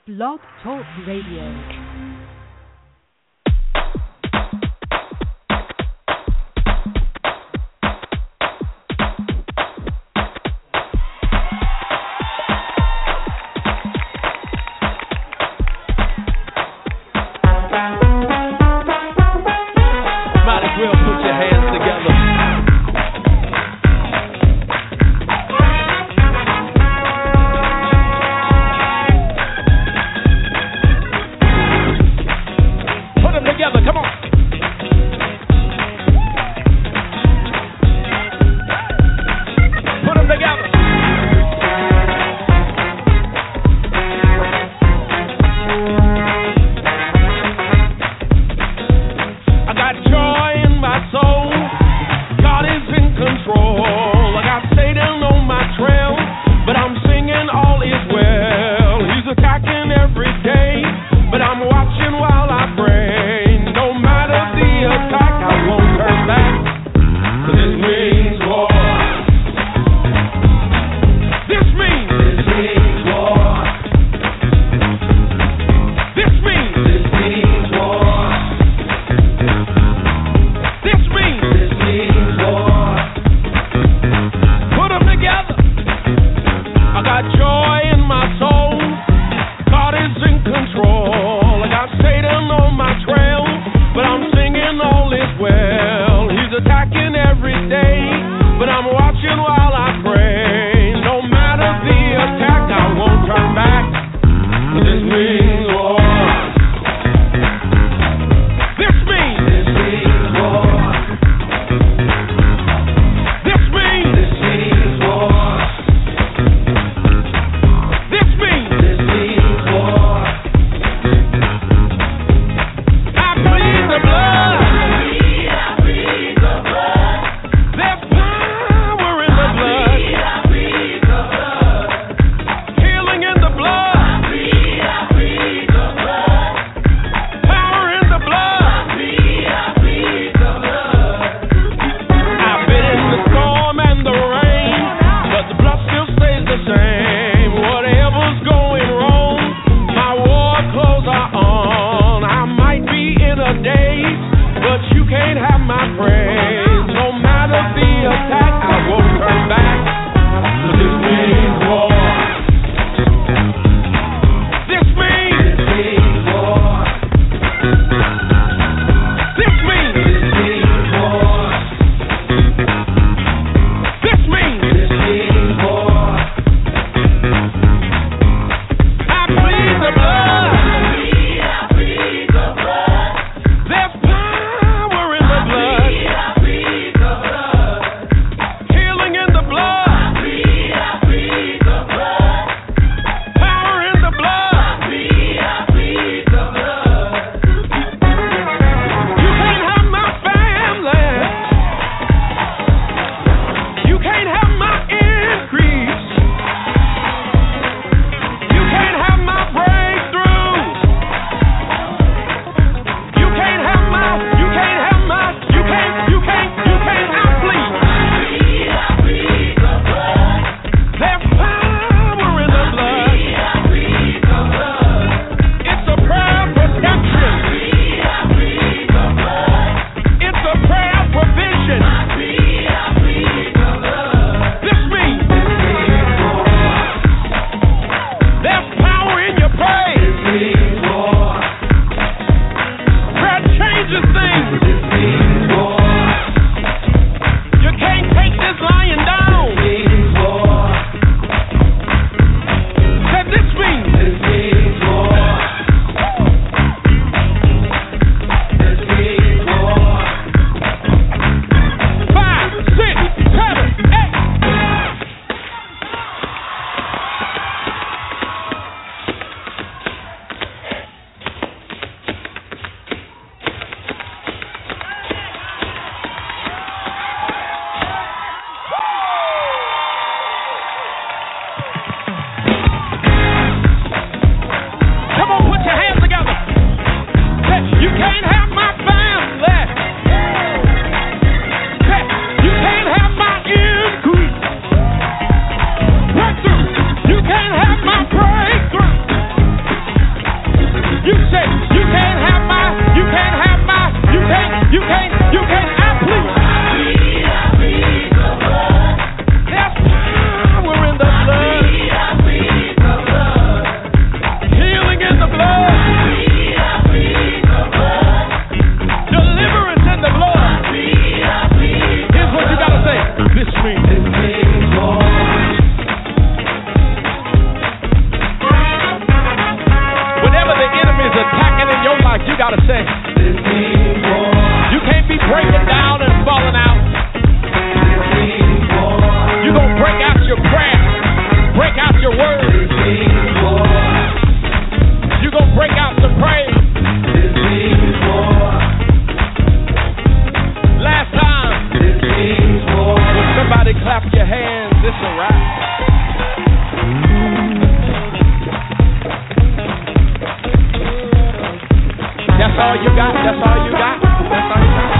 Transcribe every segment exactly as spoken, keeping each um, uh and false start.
Blog Talk Radio. That's all you got? That's all you got?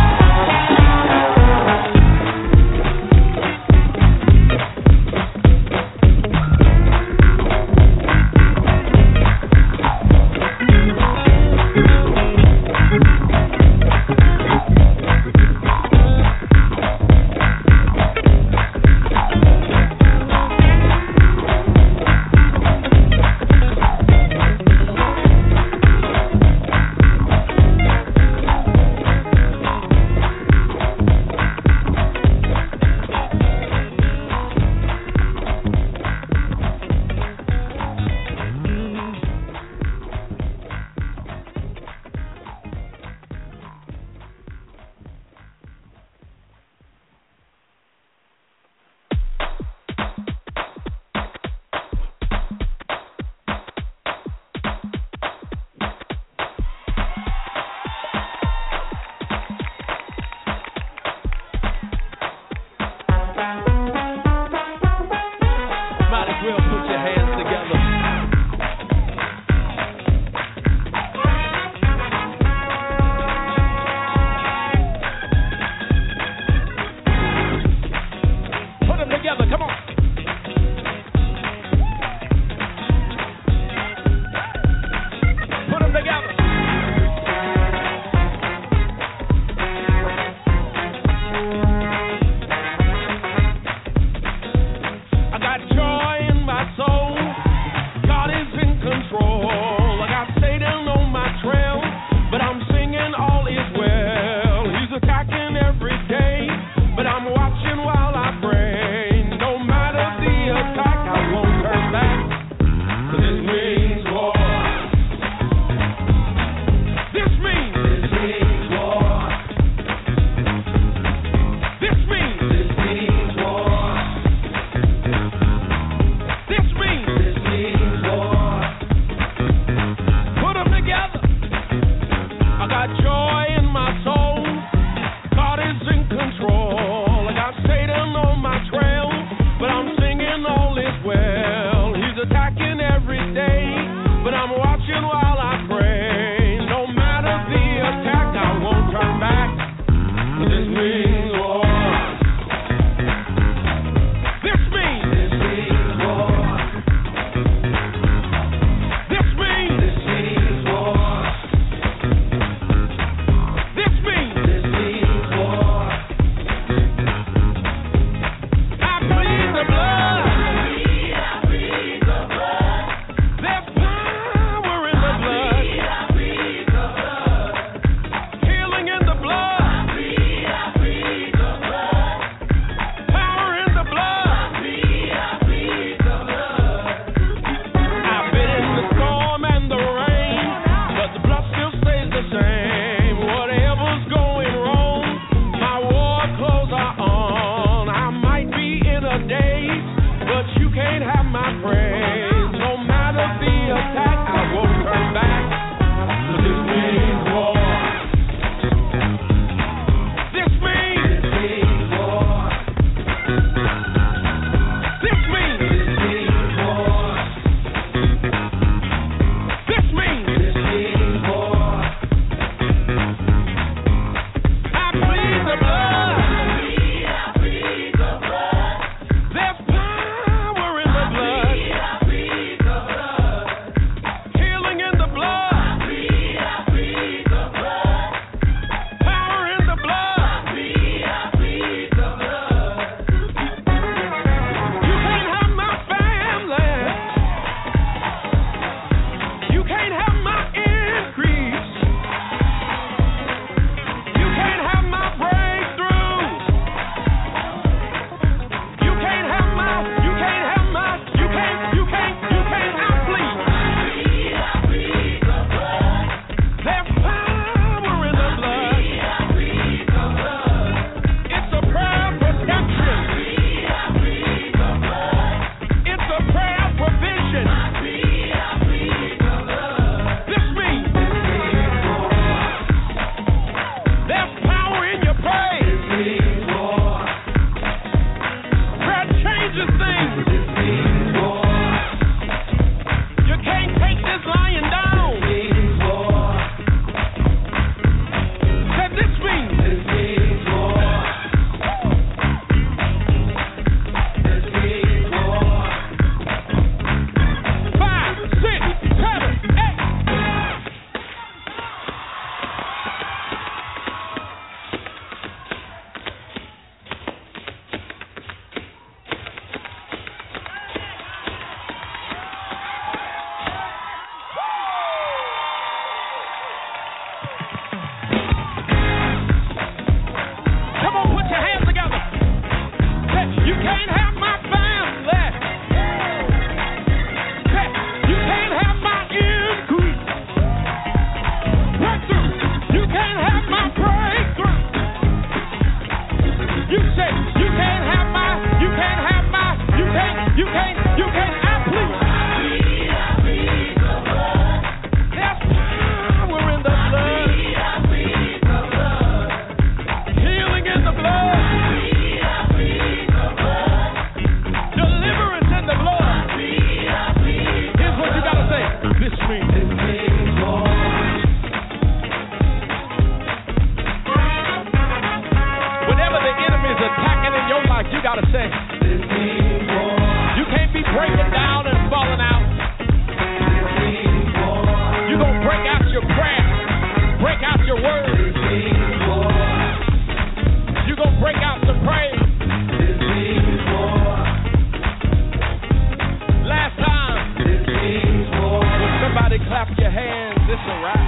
your hands, it's a wrap.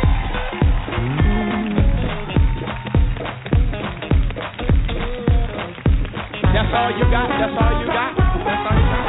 That's all you got, that's all you got, that's all you got.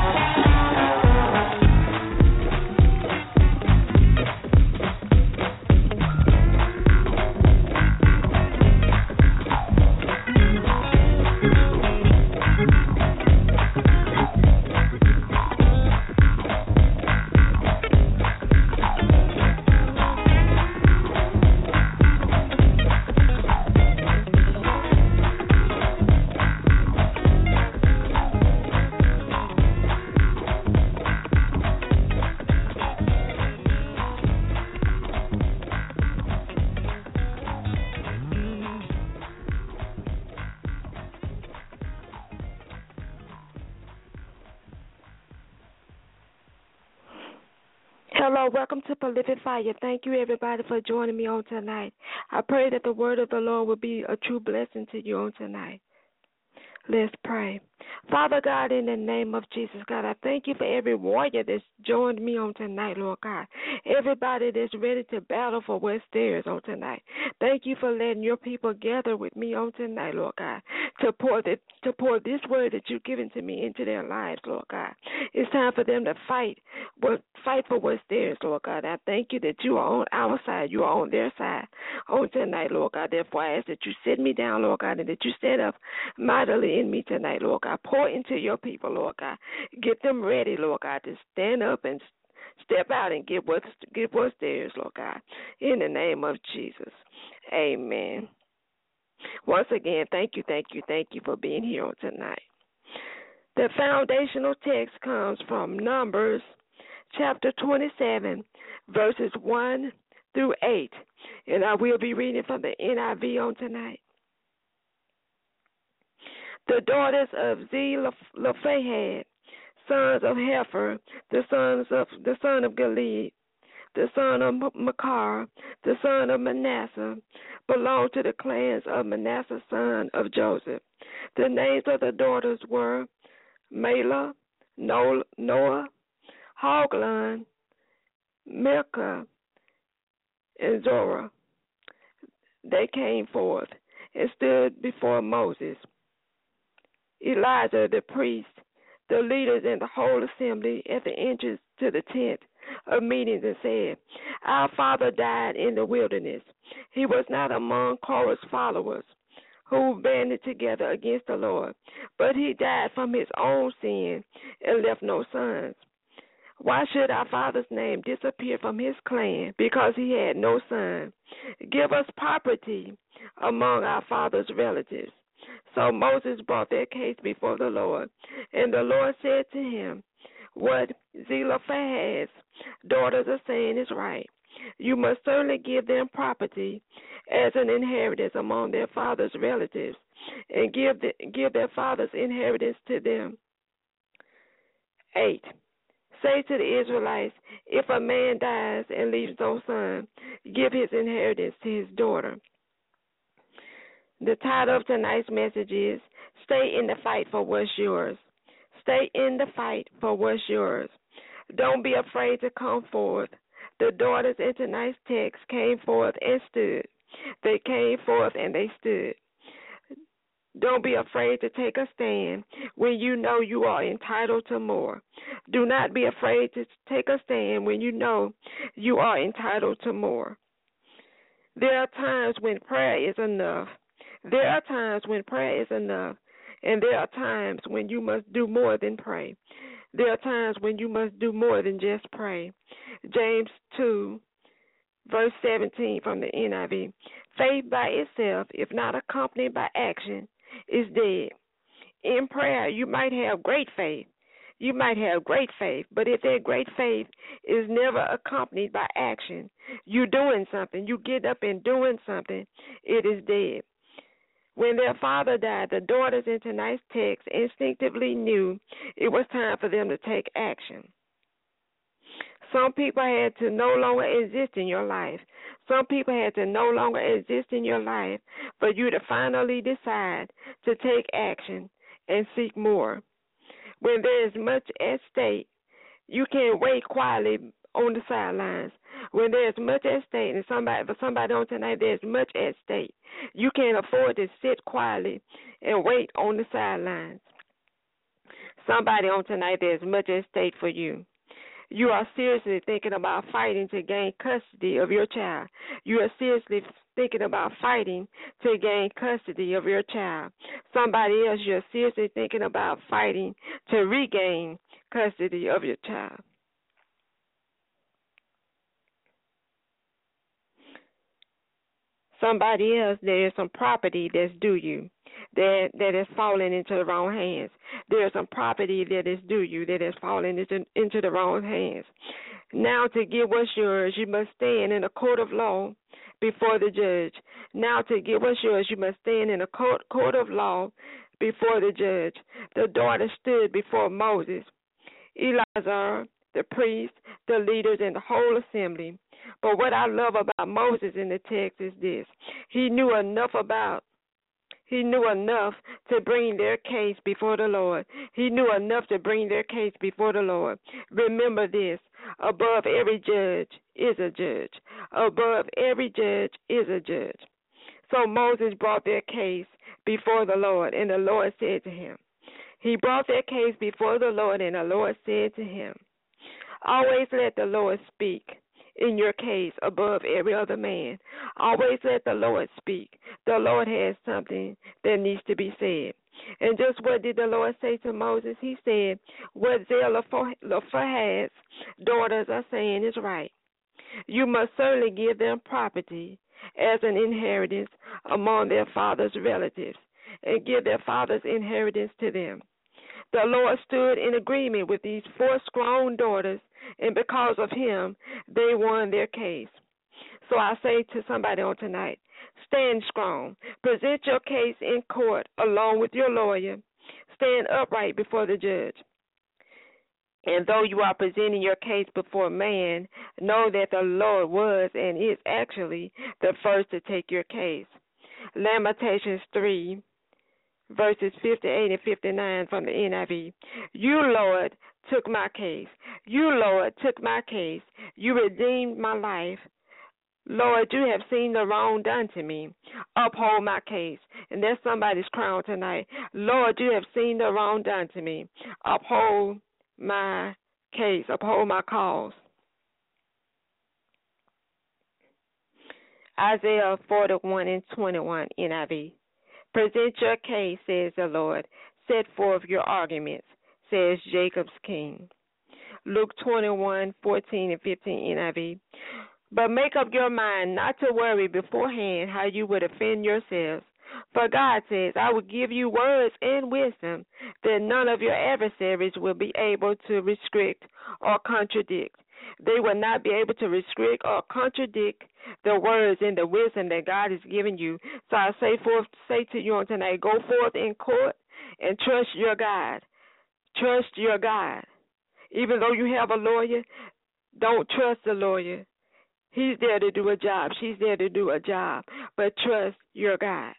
Hello, welcome to Prolific Fire. Thank you, everybody, for joining me on tonight. I pray that the word of the Lord will be a true blessing to you on tonight. Let's pray. Father God, in the name of Jesus, God, I thank you for every warrior that's joined me on tonight, Lord God. Everybody that's ready to battle for what's theirs on tonight. Thank you for letting your people gather with me on tonight, Lord God, to pour, the, to pour this word that you've given to me into their lives, Lord God. It's time for them to fight, but fight for what's theirs, Lord God. I thank you that you are on our side, you are on their side on tonight, Lord God. Therefore, I ask that you sit me down, Lord God, and that you stand up mightily in me tonight, Lord God. Pour into your people, Lord God. Get them ready, Lord God, to stand up and step out and get what's, get what's theirs, Lord God. In the name of Jesus. Amen. Once again, thank you, thank you, thank you for being here on tonight. The foundational text comes from Numbers chapter twenty-seven, verses one through eight. And I will be reading from the N I V on tonight. The daughters of Zelophehad, sons of Hefer, the sons of the son of Gilead, the son of Machir, the son of Manasseh, belonged to the clans of Manasseh, son of Joseph. The names of the daughters were Mahlah, Noah, Hoglon, Milcah, and Zorah. They came forth and stood before Moses, Elijah the priest, the leaders, and the whole assembly at the entrance to the tent of meetings, and said, Our father died in the wilderness. He was not among Korah's followers who banded together against the Lord, but he died from his own sin and left no sons. Why should our father's name disappear from his clan because he had no son? Give us property among our father's relatives. So Moses brought their case before the Lord, and the Lord said to him, What Zelophehad's daughters are saying is right. You must certainly give them property as an inheritance among their father's relatives, and give the, give their father's inheritance to them. Eight. Say to the Israelites, if a man dies and leaves no son, give his inheritance to his daughter. The title of tonight's message is, Stay in the fight for what's yours. Stay in the fight for what's yours. Don't be afraid to come forth. The daughters in tonight's text came forth and stood. They came forth and they stood. Don't be afraid to take a stand when you know you are entitled to more. Do not be afraid to take a stand when you know you are entitled to more. There are times when prayer is enough. There are times when prayer is enough, and there are times when you must do more than pray. There are times when you must do more than just pray. James two, verse seventeen from the N I V. Faith by itself, if not accompanied by action, is dead. In prayer, you might have great faith. You might have great faith, but if that great faith is never accompanied by action, you doing something, you get up and doing something, it is dead. When their father died, the daughters in tonight's text instinctively knew it was time for them to take action. Some people had to no longer exist in your life. Some people had to no longer exist in your life for you to finally decide to take action and seek more. When there is much at stake, you can't wait quietly on the sidelines. When there's much at stake, and somebody for somebody on tonight, there's much at stake. You can't afford to sit quietly and wait on the sidelines. Somebody on tonight, there's much at stake for you. You are seriously thinking about fighting to gain custody of your child. You are seriously thinking about fighting to gain custody of your child. Somebody else, you're seriously thinking about fighting to regain custody of your child. Somebody else, there is some property that's due you, that that is falling into the wrong hands. There is some property that is due you that is falling into, into the wrong hands. Now, to get what's yours, you must stand in a court of law before the judge. Now, to get what's yours, you must stand in a court, court of law before the judge. The daughter stood before Moses, Eleazar, the priest, the leaders, and the whole assembly. But what I love about Moses in the text is this. He knew enough about, he knew enough to bring their case before the Lord. He knew enough to bring their case before the Lord. Remember this, above every judge is a judge. Above every judge is a judge. So Moses brought their case before the Lord, and the Lord said to him, he brought their case before the Lord, and the Lord said to him, always let the Lord speak in your case above every other man. Always let the Lord speak. The Lord has something that needs to be said. And just what did the Lord say to Moses? He said, what Zelophehad's daughters are saying is right. You must certainly give them property as an inheritance among their father's relatives, and give their father's inheritance to them. The Lord stood in agreement with these four strong daughters, and because of him, they won their case. So I say to somebody on tonight, stand strong. Present your case in court along with your lawyer. Stand upright before the judge. And though you are presenting your case before man, know that the Lord was and is actually the first to take your case. Lamentations three, verses fifty-eight and fifty-nine from the N I V. You, Lord, took my case. You, Lord, took my case. You redeemed my life. Lord, you have seen the wrong done to me. Uphold my case. And that's somebody's crown tonight. Lord, you have seen the wrong done to me. Uphold my case. Uphold my cause. Isaiah forty-one and twenty-one, N I V. Present your case, says the Lord. Set forth your arguments, says Jacob's king. Luke twenty-one, fourteen and fifteen, N I V. But make up your mind not to worry beforehand how you would offend yourselves. For God says, I will give you words and wisdom that none of your adversaries will be able to restrict or contradict. They will not be able to restrict or contradict the words and the wisdom that God has given you. So I say forth, say to you on tonight, go forth in court and trust your God. Trust your God. Even though you have a lawyer, don't trust the lawyer. He's there to do a job. She's there to do a job. But trust your God.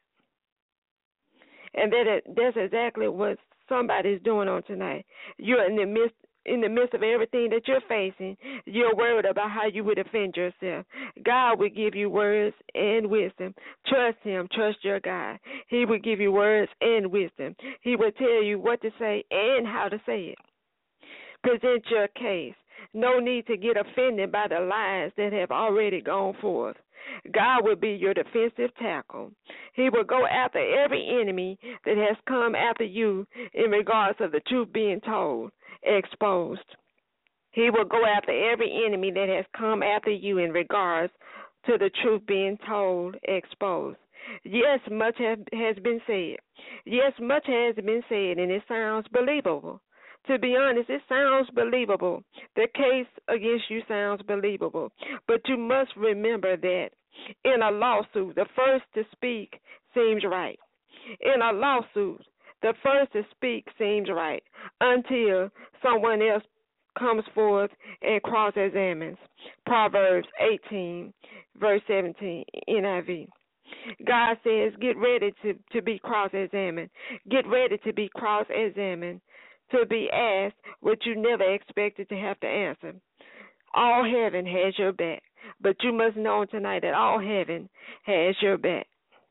And that that's exactly what somebody's doing on tonight. You're in the midst in the midst of everything that you're facing. You're worried about how you would defend yourself. God will give you words and wisdom. Trust him. Trust your God. He will give you words and wisdom. He will tell you what to say and how to say it. Present your case. No need to get offended by the lies that have already gone forth. God will be your defensive tackle. He will go after every enemy that has come after you in regards of the truth being told, exposed. He will go after every enemy that has come after you in regards to the truth being told, exposed. Yes, much have, has been said. Yes, much has been said, and it sounds believable. To be honest, it sounds believable. The case against you sounds believable. But you must remember that in a lawsuit, the first to speak seems right. In a lawsuit, the first to speak seems right until someone else comes forth and cross-examines. Proverbs eighteen, verse seventeen, N I V. God says, get ready to, to be cross-examined. Get ready to be cross-examined. To be asked what you never expected to have to answer. All heaven has your back. But you must know tonight that all heaven has your back.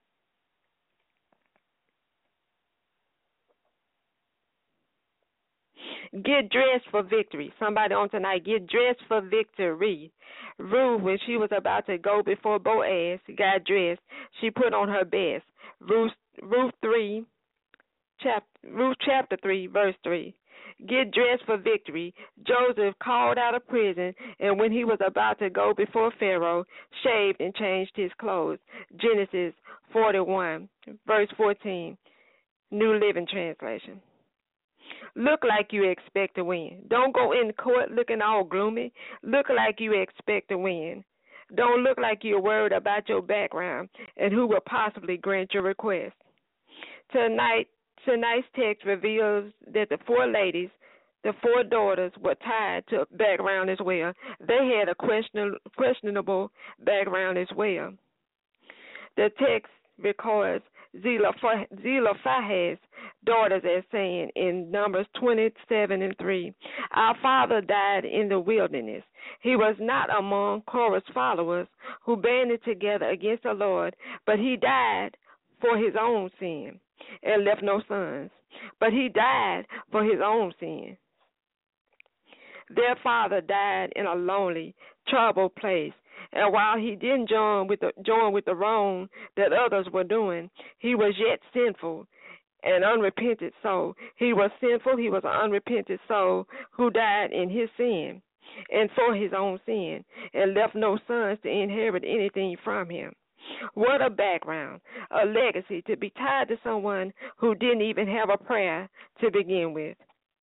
Get dressed for victory. Somebody on tonight, get dressed for victory. Ruth, when she was about to go before Boaz, got dressed. She put on her best. Ruth, Ruth three, chapter Ruth chapter three, verse three. Get dressed for victory. Joseph called out of prison, and when he was about to go before Pharaoh, shaved and changed his clothes. Genesis forty-one, verse fourteen, New Living Translation. Look like you expect to win. Don't go in court looking all gloomy. Look like you expect to win. Don't look like you're worried about your background and who will possibly grant your request. Tonight, tonight's text reveals that the four ladies, the four daughters, were tied to background as well. They had a question, questionable background as well. The text records Zelophehad's daughters as saying in Numbers twenty-seven and three, our father died in the wilderness. He was not among Korah's followers who banded together against the Lord, but he died for his own sin and left no sons. But he died for his own sin. Their father died in a lonely, troubled place. And while he didn't join with the join with the wrong that others were doing, he was yet sinful and unrepentant soul. He was sinful, he was an unrepentant soul who died in his sin and for his own sin and left no sons to inherit anything from him. What a background, a legacy to be tied to someone who didn't even have a prayer to begin with.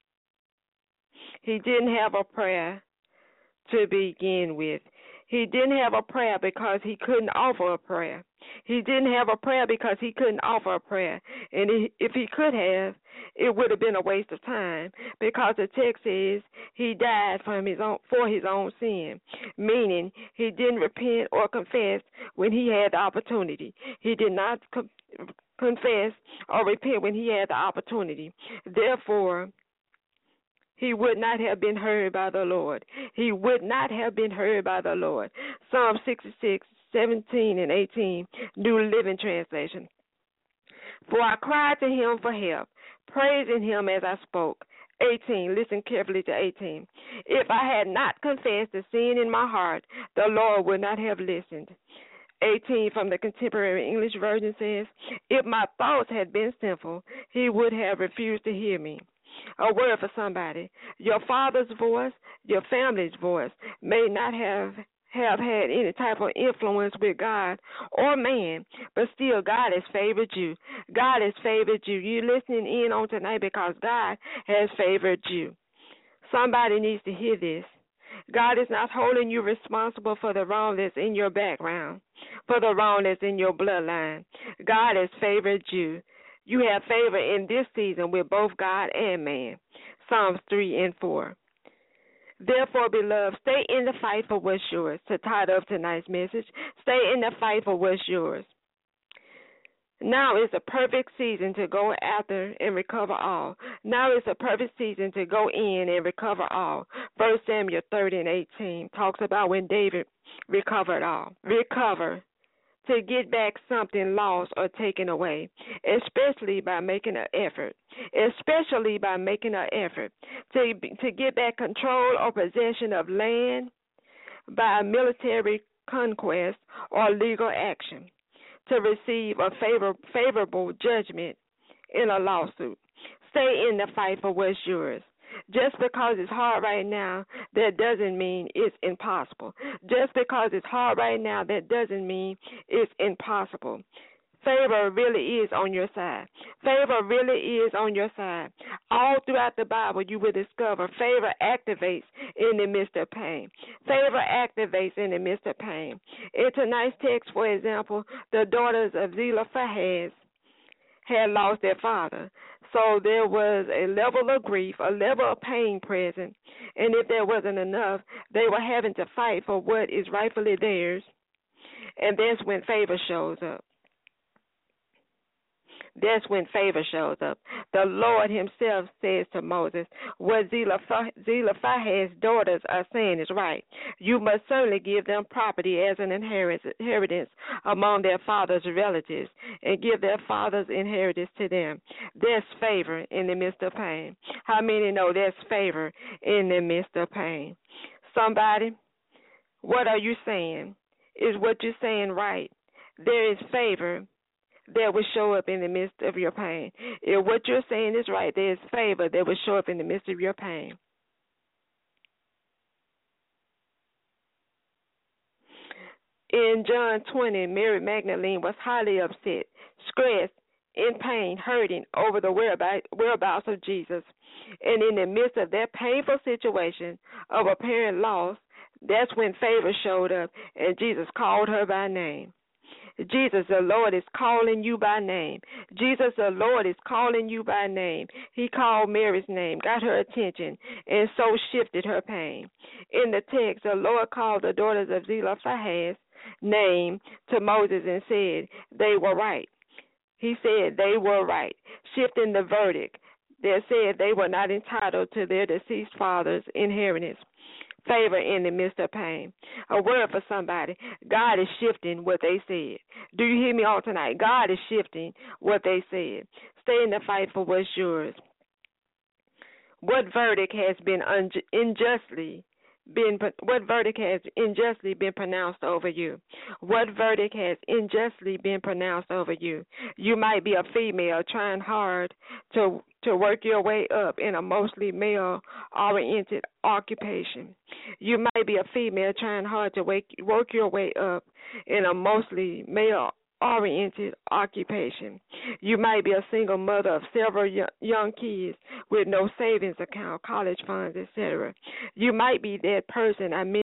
He didn't have a prayer to begin with. He didn't have a prayer because he couldn't offer a prayer. He didn't have a prayer because he couldn't offer a prayer. And if he could have, it would have been a waste of time, because the text says he died from his own, for his own sin, meaning he didn't repent or confess when he had the opportunity. He did not co- confess or repent when he had the opportunity. Therefore, he would not have been heard by the Lord. He would not have been heard by the Lord. Psalm sixty-six, seventeen and eighteen, New Living Translation. For I cried to him for help, praising him as I spoke. eighteen, listen carefully to eighteen. If I had not confessed the sin in my heart, the Lord would not have listened. eighteen from the Contemporary English Version says, if my thoughts had been sinful, he would have refused to hear me. A word for somebody. Your father's voice, your family's voice may not have, have had any type of influence with God or man, but still God has favored you. God has favored you. You're listening in on tonight because God has favored you. Somebody needs to hear this. God is not holding you responsible for the wrong that's in your background, for the wrong that's in your bloodline. God has favored you. You have favor in this season with both God and man. Psalms three and four. Therefore, beloved, stay in the fight for what's yours. To title of tonight's message, stay in the fight for what's yours. Now is the perfect season to go after and recover all. Now is the perfect season to go in and recover all. First Samuel thirty and eighteen talks about when David recovered all. Recover. To get back something lost or taken away, especially by making an effort, especially by making an effort to to get back control or possession of land by military conquest or legal action, to receive a favor, favorable judgment in a lawsuit. Stay in the fight for what's yours. Just because it's hard right now, that doesn't mean it's impossible. Just because it's hard right now, that doesn't mean it's impossible. Favor really is on your side. Favor really is on your side. All throughout the Bible, you will discover favor activates in the midst of pain. Favor activates in the midst of pain. In tonight's text, for example, the daughters of Zelophehad had lost their father. So there was a level of grief, a level of pain present, and if there wasn't enough, they were having to fight for what is rightfully theirs, and that's when favor shows up. That's when favor shows up. The Lord himself says to Moses, what Zelophehad's daughters are saying is right. You must certainly give them property as an inheritance among their father's relatives and give their father's inheritance to them. There's favor in the midst of pain. How many know there's favor in the midst of pain? Somebody, what are you saying? Is what you're saying right? There is favor that will show up in the midst of your pain. If what you're saying is right, there is favor that will show up in the midst of your pain. In John twenty, Mary Magdalene was highly upset, stressed, in pain, hurting over the whereabouts of Jesus. And in the midst of that painful situation of apparent loss, that's when favor showed up and Jesus called her by name. Jesus, the Lord, is calling you by name. Jesus, the Lord, is calling you by name. He called Mary's name, got her attention, and so shifted her pain. In the text, the Lord called the daughters of Zelophehad's name to Moses and said they were right. He said they were right, shifting the verdict that said they were not entitled to their deceased father's inheritance. Favor in the midst of pain. A word for somebody. God is shifting what they said. Do you hear me all tonight? God is shifting what they said. Stay in the fight for what's yours. What verdict has been unju- unjustly been what verdict has unjustly been pronounced over you? What verdict has unjustly been pronounced over you? You might be a female trying hard to to work your way up in a mostly male-oriented occupation. You might be a female trying hard to wake, work your way up in a mostly male-oriented occupation. You might be a single mother of several young kids with no savings account, college funds, et cetera. You might be that person I mentioned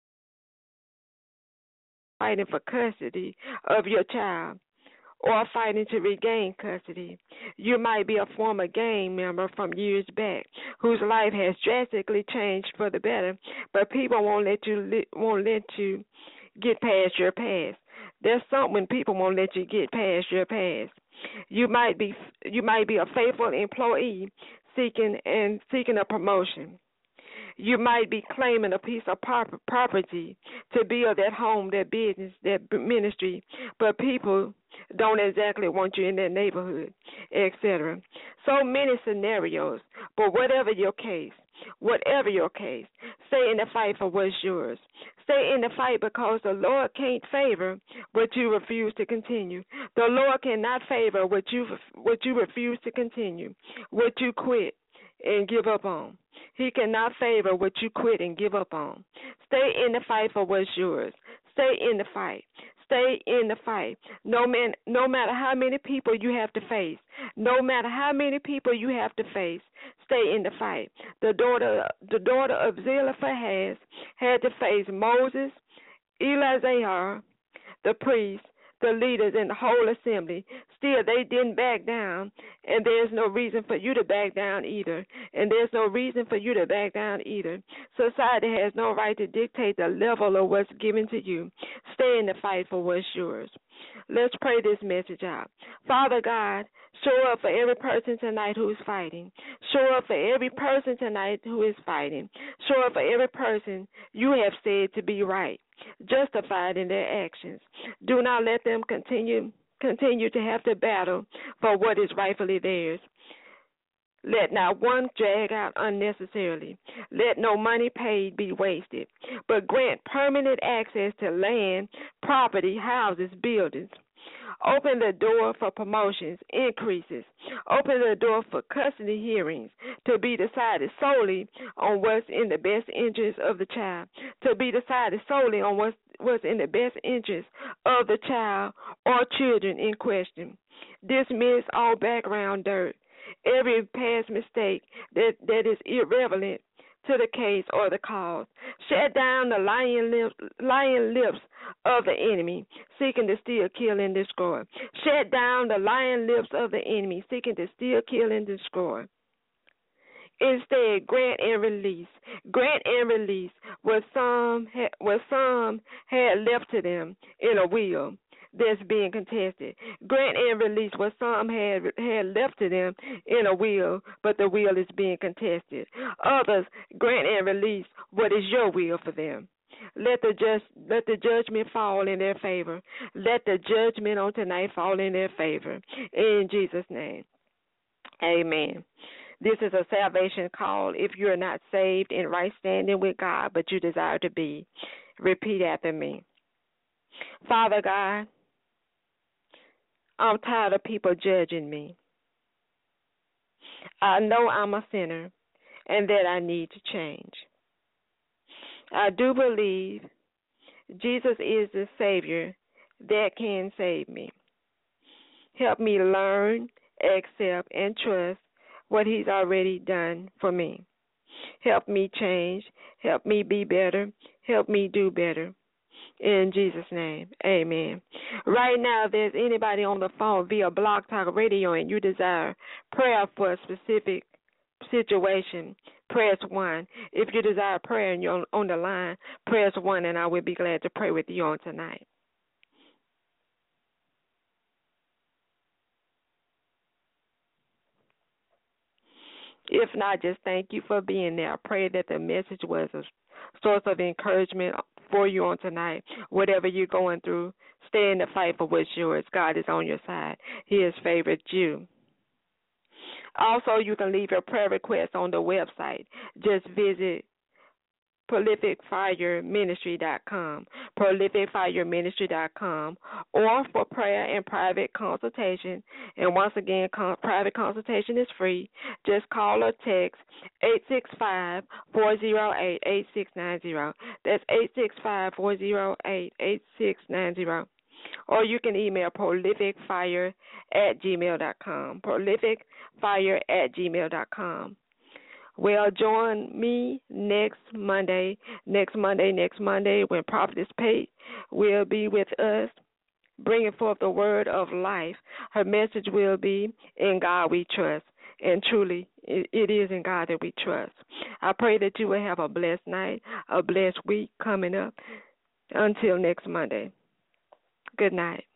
fighting for custody of your child or fighting to regain custody. You might be a former gang member from years back whose life has drastically changed for the better, but people won't let you won't let you get past your past. There's something when people won't let you get past your past. You might be you might be a faithful employee seeking and seeking a promotion. You might be claiming a piece of property to build that home, that business, that ministry, but people don't exactly want you in that neighborhood, et cetera. So many scenarios, but whatever your case, whatever your case, stay in the fight for what's yours. Stay in the fight because the Lord can't favor what you refuse to continue. The Lord cannot favor what you what you refuse to continue, what you quit and give up on. He cannot favor what you quit and give up on. Stay in the fight for what's yours. Stay in the fight. Stay in the fight. No man, no matter how many people you have to face, no matter how many people you have to face, stay in the fight. The daughter, the daughter of Zelophehad had to face Moses, Eleazar, the priest, the leaders, and the whole assembly. Still, they didn't back down, and there's no reason for you to back down either. And there's no reason for you to back down either. Society has no right to dictate the level of what's given to you. Stay in the fight for what's yours. Let's pray this message out. Father God, show up for every person tonight who is fighting. Show up for every person tonight who is fighting. Show up for every person you have said to be right, justified in their actions. Do not let them continue continue to have to battle for what is rightfully theirs. Let not one drag out unnecessarily. Let no money paid be wasted, but grant permanent access to land, property, houses, buildings. Open the door for promotions, increases. Open the door for custody hearings to be decided solely on what's in the best interest of the child, to be decided solely on what's, what's in the best interest of the child or children in question. Dismiss all background dirt, every past mistake that, that is irrelevant to the case or the cause. Shut down the lying lips, lying lips of the enemy, seeking to steal, kill, and destroy. Shut down the lying lips of the enemy, seeking to steal, kill, and destroy. Instead, grant and release. Grant and release what some, ha- what some had left to them in a will. that's being contested. Grant and release what some had had left to them in a will, but the will is being contested. Others grant and release what is your will for them. Let the just let the judgment fall in their favor. Let the judgment on tonight fall in their favor. In Jesus' name. Amen. This is a salvation call. If you're not saved in right standing with God, but you desire to be, repeat after me. Father God, I'm tired of people judging me. I know I'm a sinner and that I need to change. I do believe Jesus is the Savior that can save me. Help me learn, accept, and trust what He's already done for me. Help me change. Help me be better. Help me do better. In Jesus' name, amen. Right now, if there's anybody on the phone via Blog Talk Radio and you desire prayer for a specific situation, press one. If you desire prayer and you're on the line, press one, and I will be glad to pray with you on tonight. If not, just thank you for being there. I pray that the message was a source of encouragement for you on tonight. Whatever you're going through, stay in the fight for what's yours. God is on your side. He has favored you. Also, you can leave your prayer request on the website. Just visit prolific fire ministry dot com, prolific fire ministry dot com, or for prayer and private consultation. And once again, con- private consultation is free. Just call or text eight six five, four zero eight, eight six nine zero. That's eight six five, four zero eight, eight six nine zero. Or you can email prolificfire at gmail dot com, prolificfire at gmail dot com. Well, join me next Monday, next Monday, next Monday when Prophetess Pate will be with us, bringing forth the word of life. Her message will be, in God we trust. And truly, it is in God that we trust. I pray that you will have a blessed night, a blessed week coming up. Until next Monday. Good night.